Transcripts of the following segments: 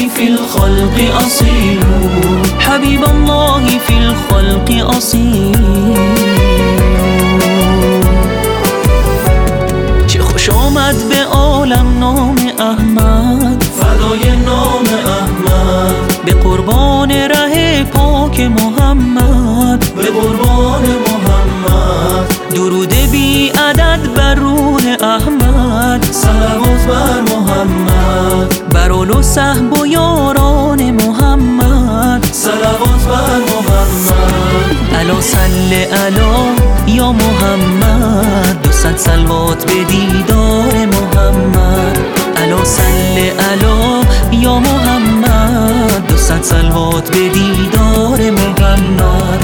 في الخلق أصيل، حبيب الله في الخلق أصيل. چه خوش آمد به عالم نام احمد، فدای نام احمد، به قربان ره پاک محمد، به قربان محمد. درود بی عدد بر روح احمد، صلوات بر محمد، بر آل و صحب و یاران محمد، صلوات بر محمد. الا صل علی یا محمد، 200 صلوات به دیدار محمد. الا صل علی یا محمد، 200 صلوات به دیدار محمد.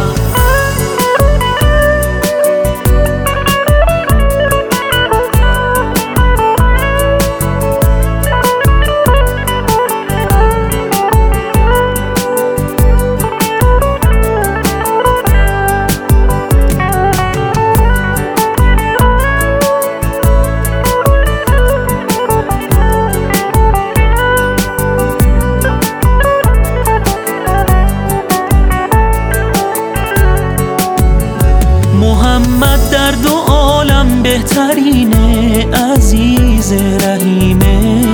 محمد در دو عالم بهترینه، عزیز رحیمه.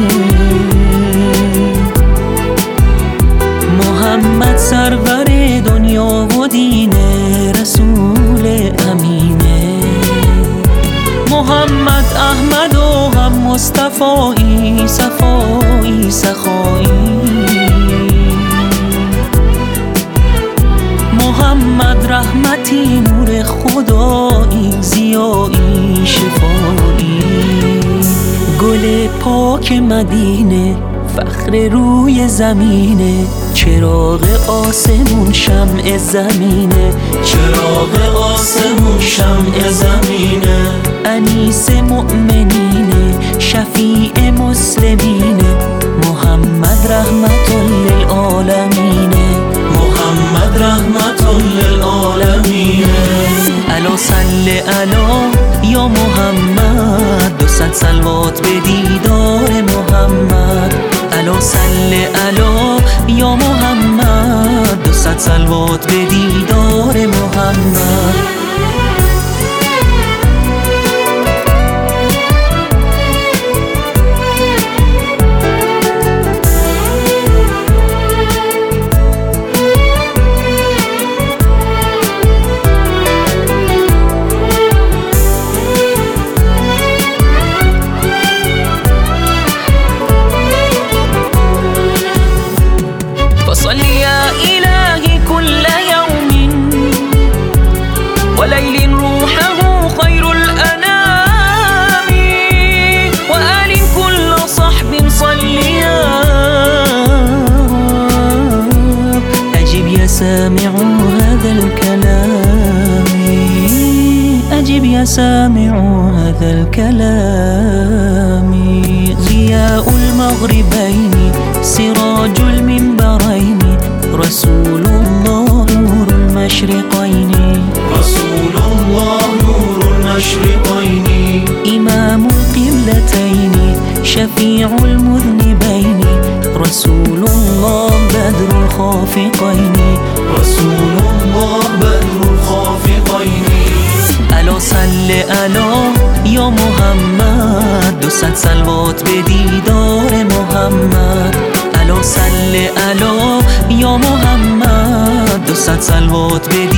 محمد سرور دنیا و دینه، رسول امینه. محمد احمد و هم مصطفایی، صفایی سخایی. محمد رحمتی، نور خدایی، ضیایی شفایی. گل پاک مدینه، فخر روی زمینه، چراغ آسمون شمع زمینه، چراغ آسمون شمع زمینه. انیس مؤمنینه، شفیع مسلمینه، محمد رحمت للعالمینه، محمد رحمت للعالمین. الا صل علی یا محمد، 200 صلوات به دیدار محمد. الا صل علی یا محمد، 200 صلوات به دیدار محمد. فصل يا إلهي كل يوم وليل روحه خير الأنام، وآل كل صحب صليا. أجب يا سامع هذا الكلام، أجب يا سامع هذا الكلام. ضياء المغربين، سراج المنبرين، رسول الله نور المشرقين، رسول الله نور المشرقين. إمام القبلتين، شفيع المذنبين، رسول الله بدر الخافقين، رسول الله بدر الخافقين. الا صل علی یا محمد، 200 صلوات به دیدار محمد. الا صل علی یا محمد، 200 صلوات به